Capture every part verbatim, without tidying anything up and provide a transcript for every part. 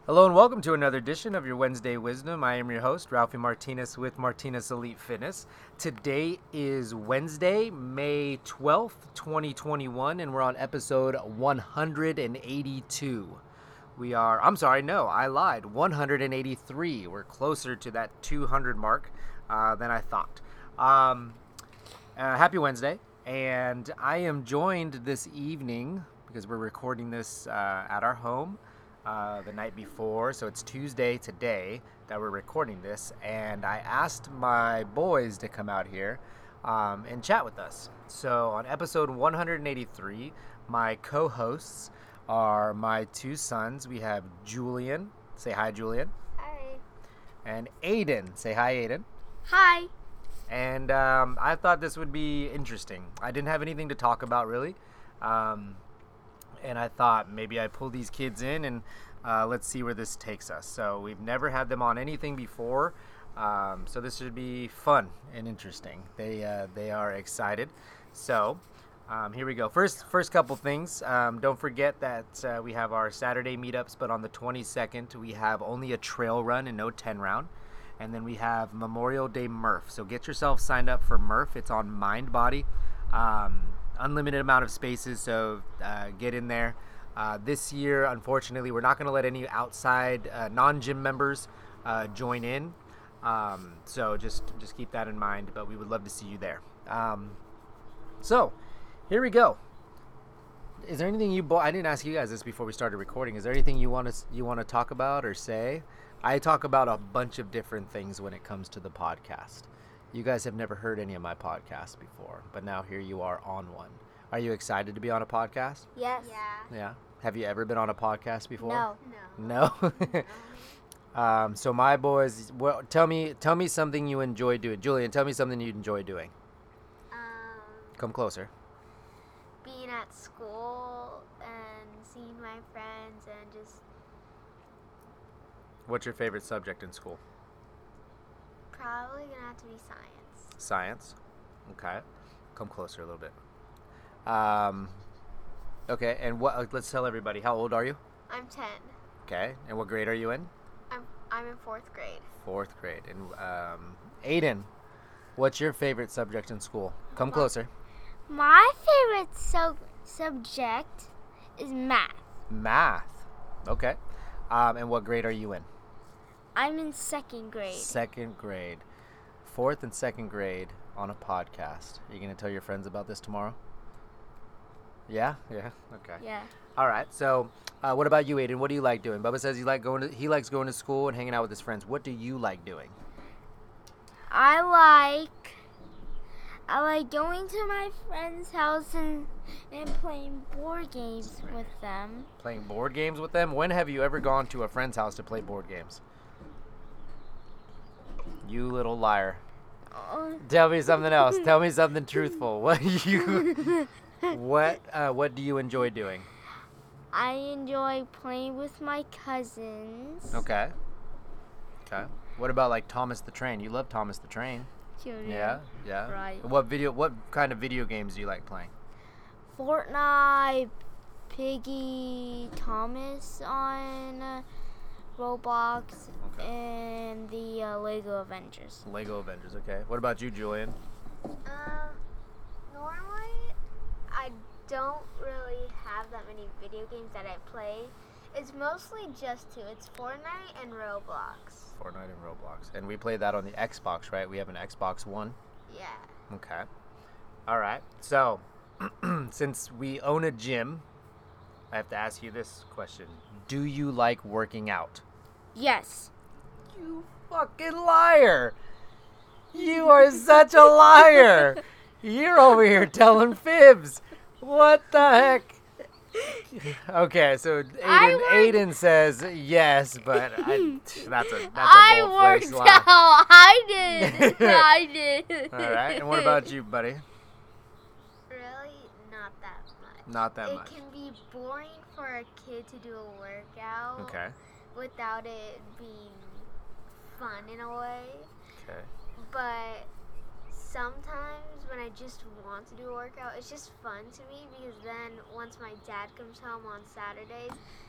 Hello and welcome to another edition of your Wednesday Wisdom. I am your host, Ralphie Martinez with Martinez Elite Fitness. Today is Wednesday, May twelfth, twenty twenty-one, and we're on episode one hundred eighty-two. We are, I'm sorry, no, I lied, one hundred eighty-three. We're closer to that two hundred mark uh, than I thought. Um, uh, happy Wednesday, and I am joined this evening, because we're recording this uh, at our home, Uh, the night before, so it's Tuesday today that we're recording this, and I asked my boys to come out here um, and chat with us. So on episode one hundred eighty-three, my co-hosts are my two sons. We have Julian. Say hi, Julian. Hi. And Aiden. Say hi, Aiden. Hi. And um, I thought this would be interesting. I didn't have anything to talk about, really. Um, And I thought maybe I pull these kids in and uh, let's see where this takes us. So we've never had them on anything before, um, so this should be fun and interesting. They uh, they are excited. So um, here we go. First first couple things. Um, don't forget that uh, we have our Saturday meetups, but on the twenty-second we have only a trail run and no ten round. And then we have Memorial Day Murph. So get yourself signed up for Murph. It's on MindBody. Um, unlimited amount of spaces, so uh, get in there. Uh, this year, unfortunately, we're not going to let any outside uh, non-gym members uh, join in, um, so just just keep that in mind, but we would love to see you there. Um, so here we go. Is there anything you bo- I didn't ask you guys this before we started recording. Is there anything you want to you want to talk about or say? I talk about a bunch of different things when it comes to the podcast. You guys have never heard any of my podcasts before, but now here you are on one. Are you excited to be on a podcast? Yes. Yeah. Yeah. Have you ever been on a podcast before? No. No. No? um, so my boys, well, tell me, tell me something you enjoy doing. Julian, tell me something you enjoy doing. Um, Come closer. being at school and seeing my friends and just What's your favorite subject in school? probably gonna have to be science. Science. Okay. Come closer a little bit. Um, okay. And what? Let's tell everybody. How old are you? I'm ten. Okay. And what grade are you in? I'm I'm in fourth grade. Fourth grade. And um, Aiden, what's your favorite subject in school? Come closer. My favorite sub subject is math. Math. Okay. Um, and what grade are you in? I'm in second grade. Second grade. Fourth and second grade on a podcast. Are you going to tell your friends about this tomorrow? Yeah? Yeah? Okay. Yeah. All right. So, uh, what about you, Aiden? What do you like doing? Bubba says he like going to he likes going to school and hanging out with his friends. What do you like doing? I like I like going to my friend's house and and playing board games with them. Playing board games with them? When have you ever gone to a friend's house to play board games? You little liar. Oh. Tell me something else. Tell me something truthful. What you What uh, what do you enjoy doing? I enjoy playing with my cousins. Okay. Okay. What about like Thomas the Train? You love Thomas the Train. Sure, Yeah. Yeah. Right. What video what kind of video games do you like playing? Fortnite, Piggy, Thomas on uh, Roblox, Okay. and the uh, Lego Avengers. Lego Avengers, okay. What about you, Julian? Um, normally, I don't really have that many video games that I play. It's mostly just two. It's Fortnite and Roblox. Fortnite and Roblox. And we play that on the Xbox, right? We have an Xbox One. Yeah. Okay. All right. So, since we own a gym, I have to ask you this question. Do you like working out? Yes. You fucking liar. You are such a liar. You're over here telling fibs. What the heck? Okay, so I Aiden, work- Aiden says yes, but I, that's a that's a I bold-faced worked lie. out. I did. I did. All right, and what about you, buddy? Really, not that much. Not that it much. can be boring for a kid to do a workout Okay. without it being fun in a way. Okay. But sometimes when I just want to do a workout, it's just fun to me because then once my dad comes home on Saturdays,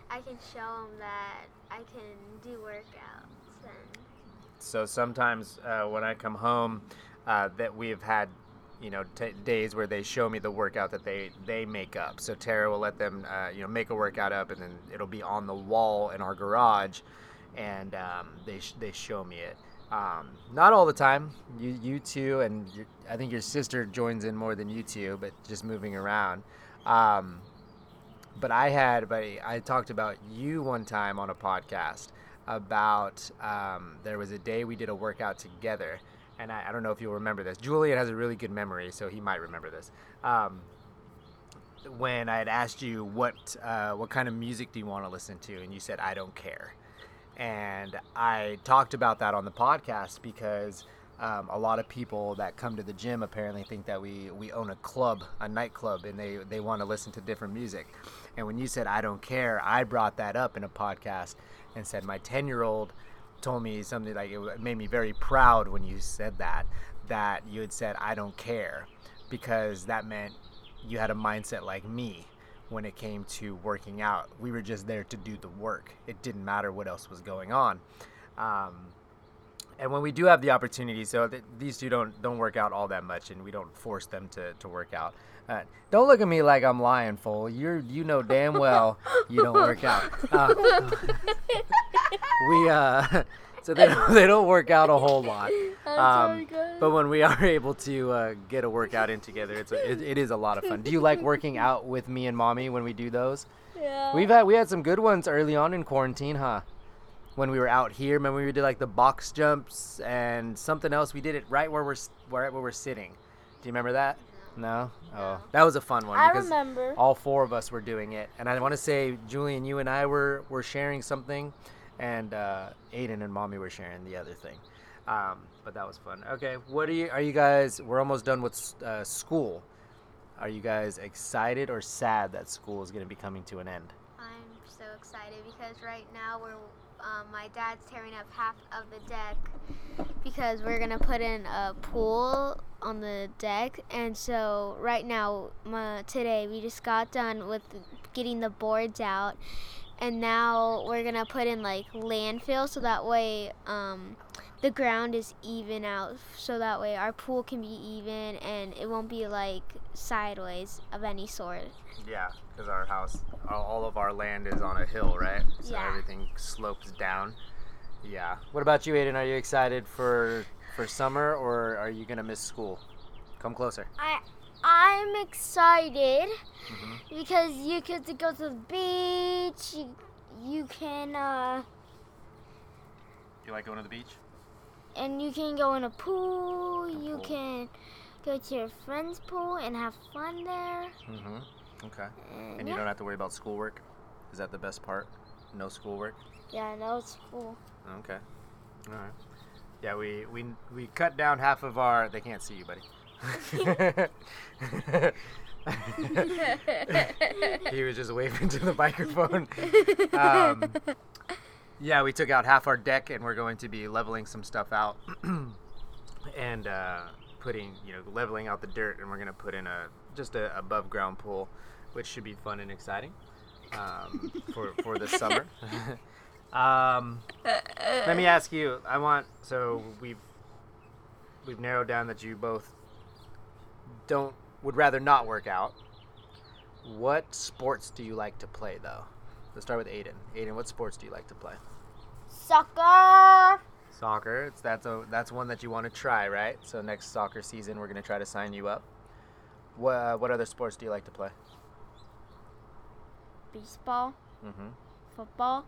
I can show them that I can do workouts. And So sometimes uh, when I come home, uh, that we've had, you know, t- days where they show me the workout that they, they make up. So Tara will let them, uh, you know, make a workout up, and then it'll be on the wall in our garage, and um, they sh- they show me it. Um, not all the time. You you two, and your, I think your sister joins in more than you two, but just moving around. Um, but I had, but I talked about you one time on a podcast about um, there was a day we did a workout together, and I, I don't know if you'll remember this. Julian has a really good memory, so he might remember this. Um, when I had asked you what uh, what kind of music do you want to listen to, and you said I don't care. And I talked about that on the podcast because um, a lot of people that come to the gym apparently think that we, we own a club, a nightclub, and they, they want to listen to different music. And when you said, I don't care, I brought that up in a podcast and said my ten-year-old told me something like, it made me very proud when you said that, that you had said, I don't care, because that meant you had a mindset like me. When it came to working out, we were just there to do the work. It didn't matter what else was going on. Um, and when we do have the opportunity, so th- these two don't don't work out all that much, and we don't force them to, to work out. Uh, don't look at me like I'm lying, fool. You're you know damn well you don't work out. Uh, we uh, so they don't, they don't work out a whole lot. Um, but when we are able to uh, get a workout in together, it's a, it, it is a lot of fun. Do you like working out with me and Mommy when we do those? Yeah. We've had we had some good ones early on in quarantine, huh? When we were out here, remember we did like the box jumps and something else. We did it right where we're s- right where we're sitting. Do you remember that? No. Oh, that was a fun one I because remember. all four of us were doing it, and I want to say Julian, you and I were were sharing something, and uh, Aiden and Mommy were sharing the other thing. Um, but that was fun. Okay, what are you? Are you guys? We're almost done with uh, school. Are you guys excited or sad that school is going to be coming to an end? I'm so excited because right now we're um, my dad's tearing up half of the deck because we're gonna put in a pool on the deck, and so right now my, today we just got done with getting the boards out, and now we're gonna put in like landfill so that way um, the ground is even out, so that way our pool can be even and it won't be like sideways of any sort. Yeah, because our house, all of our land is on a hill, right? So Yeah. everything slopes down. Yeah. What about you, Aiden? Are you excited for for summer, or are you gonna miss school? Come closer. I I'm excited Mm-hmm. because you get to go to the beach. You, you can uh You like going to the beach? and you can go in a pool. You pool. can go to your friend's pool and have fun there. Mm-hmm. Okay. And, And you yeah. don't have to worry about schoolwork? Is that the best part? No schoolwork? Yeah, no, it's cool. Okay. All right. Yeah, we, we, we cut down half of our... They can't see you, buddy. He was just waving to the microphone. Um, yeah, we took out half our deck, and we're going to be leveling some stuff out and uh, putting, you know, leveling out the dirt, and we're going to put in a just a above ground pool, which should be fun and exciting um, for for the summer. um, let me ask you. I want so we've we've narrowed down that you both don't would rather not work out. What sports do you like to play, though? Let's start with Aiden. Aiden, what sports do you like to play? Soccer. Soccer. It's that's a that's one that you want to try, right? So next soccer season, we're gonna try to sign you up. What uh, what other sports do you like to play? Baseball. Mm-hmm. Football.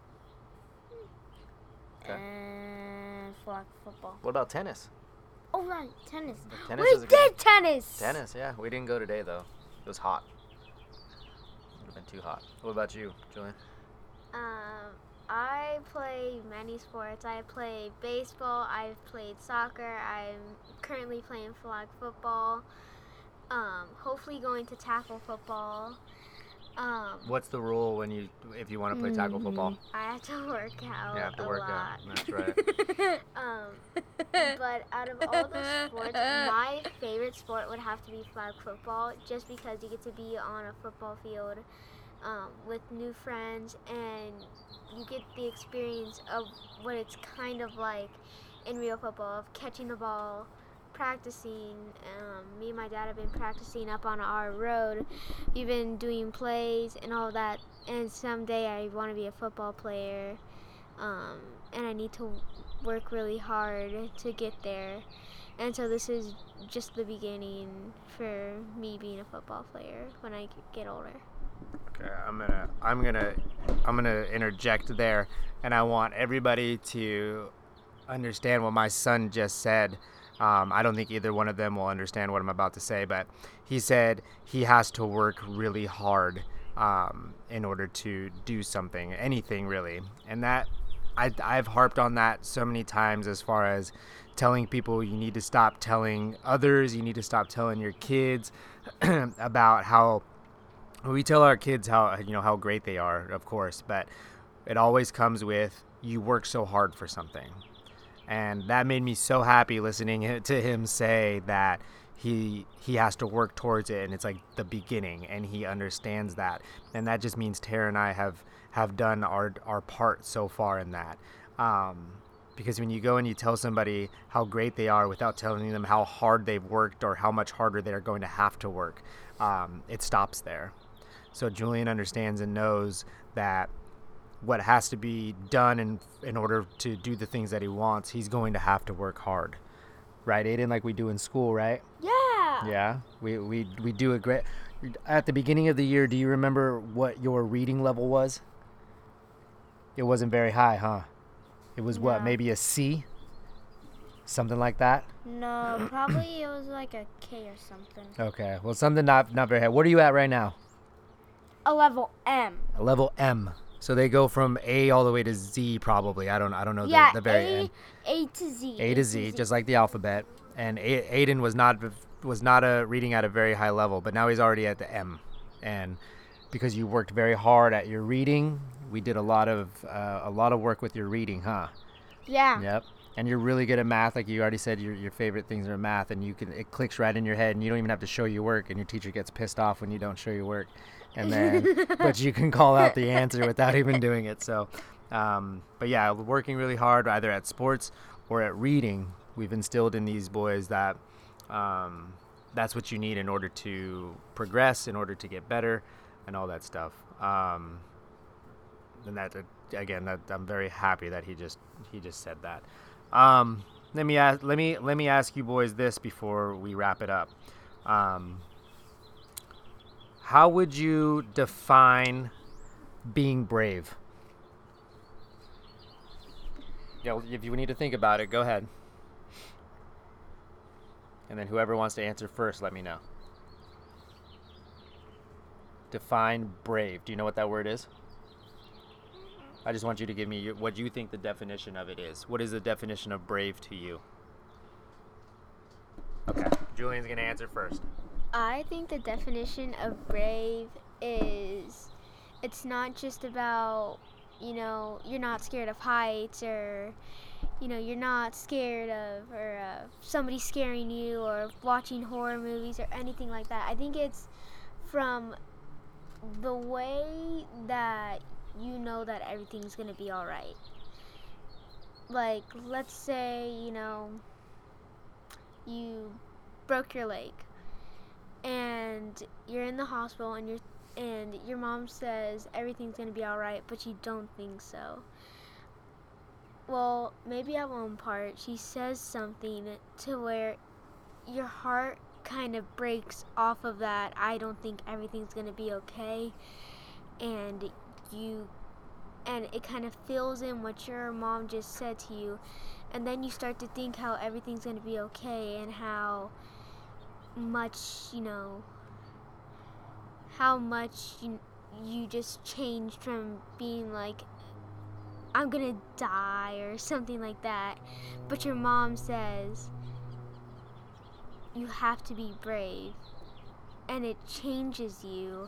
Okay. And flag football. What about tennis? Oh right, tennis. The tennis we is a good did tennis. Tennis, yeah. We didn't go today though. It was hot. It would have been too hot. What about you, Julian? Um, I play many sports. I play baseball. I've played soccer. I'm currently playing flag football. Um, hopefully going to tackle football. Um, What's the rule when you if you want to play tackle football? I have to work out You have to a work lot. out. That's right. Um, but out of all the sports, my favorite sport would have to be flag football, just because you get to be on a football field um, with new friends, and you get the experience of what it's kind of like in real football, of catching the ball, practicing. Um, me and my dad have been practicing up on our road. We've been doing plays and all that, and someday I want to be a football player, um, and I need to work really hard to get there. And so this is just the beginning for me being a football player when I get older. Okay, I'm gonna, I'm gonna, I'm gonna interject there, and I want everybody to understand what my son just said. Um, I don't think either one of them will understand what I'm about to say, but he said he has to work really hard um, in order to do something, anything really, and that I, I've harped on that so many times as far as telling people you need to stop telling others, you need to stop telling your kids about how we tell our kids how, you know, how great they are, of course, but it always comes with you work so hard for something. And that made me so happy listening to him say that he he has to work towards it, and it's like the beginning, and he understands that. And that just means Tara and I have have done our our part so far in that. Um, because when you go and you tell somebody how great they are without telling them how hard they've worked or how much harder they're going to have to work, um, it stops there. So Julian understands and knows that what has to be done in in order to do the things that he wants, he's going to have to work hard. Right, Aiden, like we do in school, right? Yeah. Yeah, we, we, we do a great... At the beginning of the year, do you remember what your reading level was? It wasn't very high, huh? It was what, No. maybe a C? Something like that? No, probably it was like a K or something. Okay, well, something not, not very high. What are you at right now? A level M. A level M. So they go from A all the way to Z, probably. I don't I don't know Yeah, the, the very A, end. A to Z. A to Z, just like the alphabet. And A- Aiden was not was not a reading at a very high level, but now he's already at the M. And because you worked very hard at your reading, we did a lot of uh, a lot of work with your reading, huh? Yeah. Yep. And you're really good at math, like you already said. Your your favorite things are math, and you can it clicks right in your head, and you don't even have to show your work, and your teacher gets pissed off when you don't show your work, and then but you can call out the answer without even doing it. So, um, but yeah, working really hard either at sports or at reading, we've instilled in these boys that um, that's what you need in order to progress, in order to get better, and all that stuff. Um, and that again, that I'm very happy that he just he just said that. Um, let me ask, let me let me ask you boys this before we wrap it up. Um, how would you define being brave? Yeah, if you need to think about it, go ahead. And then whoever wants to answer first, let me know. Define brave. Do you know what that word is? I just want you to give me your, what you think the definition of it is. What is the definition of brave to you? Okay, Julian's going to answer first. I think the definition of brave is it's not just about, you know, you're not scared of heights, or, you know, you're not scared of or uh, somebody scaring you, or watching horror movies or anything like that. I think it's from the way that you know that everything's going to be all right. Like, let's say, you know, you broke your leg and you're in the hospital, and you're and your mom says everything's going to be all right, but you don't think so. Well, maybe at one part she says something to where your heart kind of breaks off of that I don't think everything's going to be okay, and you and it kind of fills in what your mom just said to you, and then you start to think how everything's going to be okay, and how much, you know, how much you, you just changed from being like, I'm gonna die or something like that, but your mom says you have to be brave, and it changes you,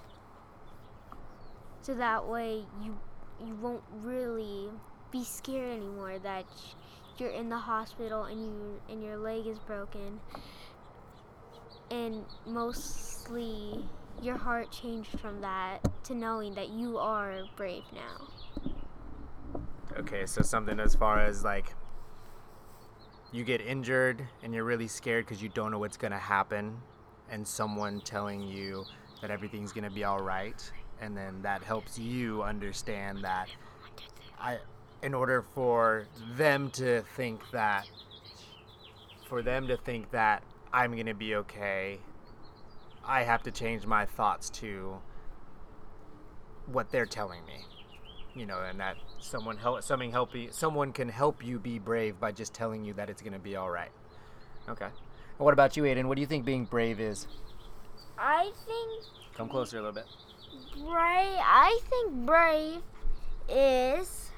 so that way you you won't really be scared anymore that you're in the hospital and you and your leg is broken, and mostly your heart changed from that to knowing that you are brave now? Okay, so something as far as like you get injured and you're really scared because you don't know what's going to happen, and someone telling you that everything's going to be all right, and then that helps you understand that I in order for them to think that for them to think that I'm going to be okay, I have to change my thoughts to what they're telling me. You know, and that someone help, something help you, someone can help you be brave by just telling you that it's going to be all right. Okay. And what about you, Aiden? What do you think being brave is? I think Come closer a little bit. brave. I think brave is.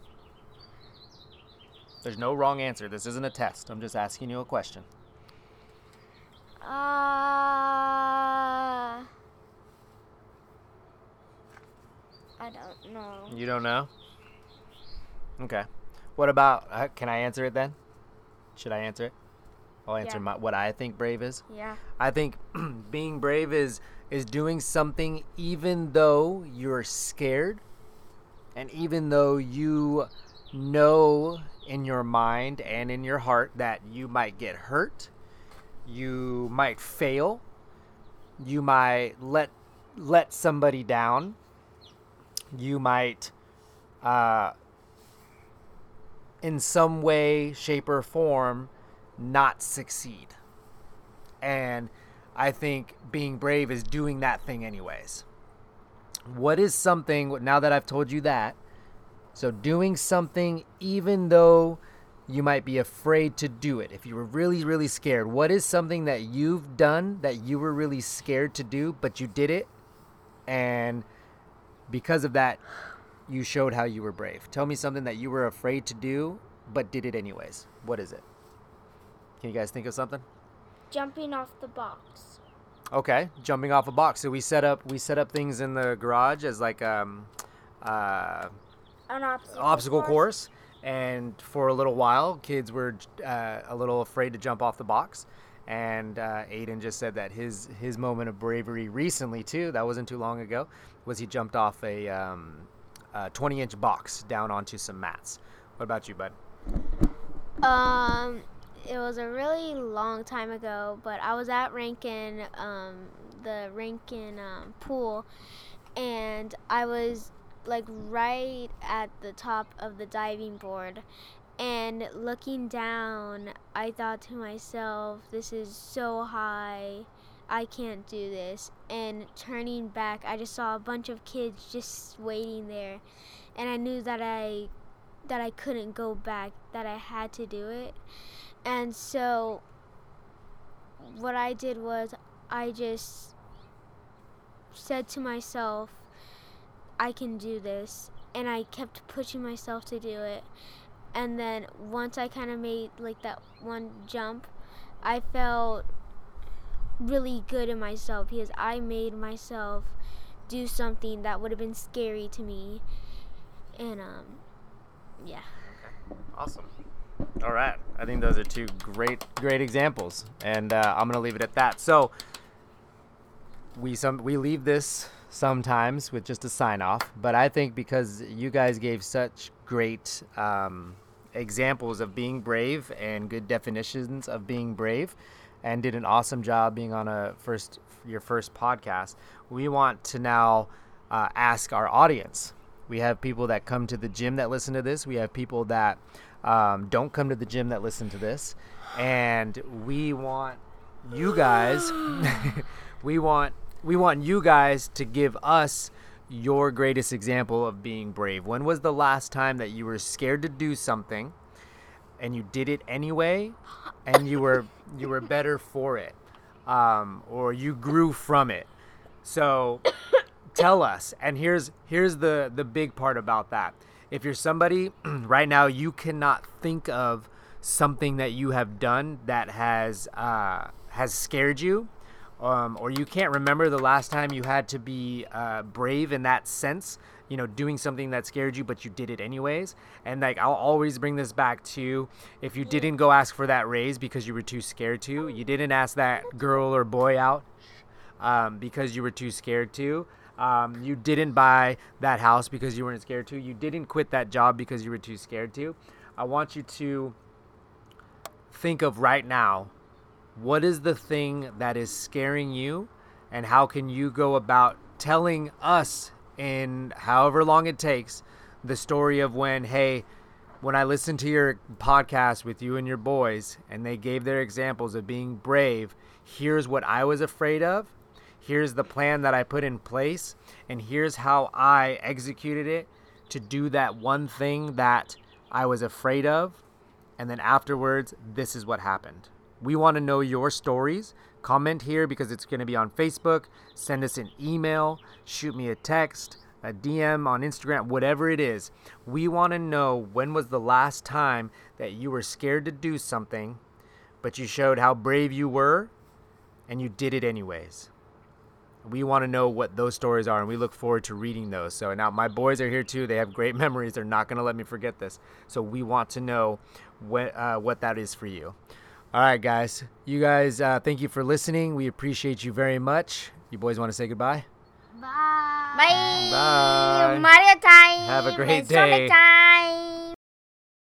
There's no wrong answer. This isn't a test. I'm just asking you a question. Uh. I don't know. You don't know? Okay. What about, uh, can I answer it then? Should I answer it? I'll answer Yeah. my, what I think brave is. Yeah. I think being brave is is doing something even though you're scared, and even though you know in your mind and in your heart that you might get hurt, you might fail, you might let let somebody down, you might uh, in some way, shape, or form not succeed. And I think being brave is doing that thing anyways. What is something, now that I've told you that, so doing something even though you might be afraid to do it, if you were really, really scared, what is something that you've done that you were really scared to do, but you did it, and because of that, you showed how you were brave? Tell me something that you were afraid to do, but did it anyways. What is it? Can you guys think of something? Jumping off the box. Okay, jumping off a box. So we set up we set up things in the garage as like um uh An obstacle, obstacle course, and for a little while, kids were uh, a little afraid to jump off the box. And uh, Aiden just said that his his moment of bravery recently too, that wasn't too long ago, was he jumped off a um, twenty-inch box down onto some mats. What about you, bud? Um, it was a really long time ago, but I was at Rankin, um, the Rankin um, pool, and I was like right at the top of the diving board, and looking down, I thought to myself, this is so high, I can't do this. And turning back, I just saw a bunch of kids just waiting there, and I knew that I that I couldn't go back, that I had to do it. And so what I did was I just said to myself, I can do this, and I kept pushing myself to do it. And then once I kind of made like that one jump, I felt really good in myself because I made myself do something that would have been scary to me. And um yeah. Okay. Awesome. All right. I think those are two great, great examples, and uh, I'm gonna leave it at that. So we some we leave this sometimes with just a sign off, but I think because you guys gave such great um, examples of being brave and good definitions of being brave, and did an awesome job being on a first your first podcast, we want to now uh, ask our audience. We have people that come to the gym that listen to this. We have people that um, don't come to the gym that listen to this. And we want you guys, we want we want you guys to give us your greatest example of being brave. When was the last time that you were scared to do something and you did it anyway, and you were you were better for it, um, or you grew from it? So tell us. And here's here's the the big part about that. If you're somebody right now, you cannot think of something that you have done that has uh, has scared you, um, or you can't remember the last time you had to be uh, brave in that sense, you know, doing something that scared you, but you did it anyways. And like, I'll always bring this back to, if you didn't go ask for that raise because you were too scared to, you didn't ask that girl or boy out, um, because you were too scared to. Um, you didn't buy that house because you weren't scared to. You didn't quit that job because you were too scared to. I want you to think of right now, what is the thing that is scaring you, and how can you go about telling us in however long it takes the story of when, hey, when I listened to your podcast with you and your boys and they gave their examples of being brave, here's what I was afraid of. Here's the plan that I put in place, and here's how I executed it to do that one thing that I was afraid of. And then afterwards, this is what happened. We want to know your stories. Comment here because it's going to be on Facebook. Send us an email. Shoot me a text, a D M on Instagram, whatever it is. We want to know, when was the last time that you were scared to do something, but you showed how brave you were and you did it anyways. We want to know what those stories are, and we look forward to reading those. So now my boys are here too. They have great memories. They're not going to let me forget this. So we want to know what, uh, what that is for you. All right, guys. You guys, uh, thank you for listening. We appreciate you very much. You boys want to say goodbye? Bye. Bye. Bye. Mario time. Have a great It's Sonic day. time.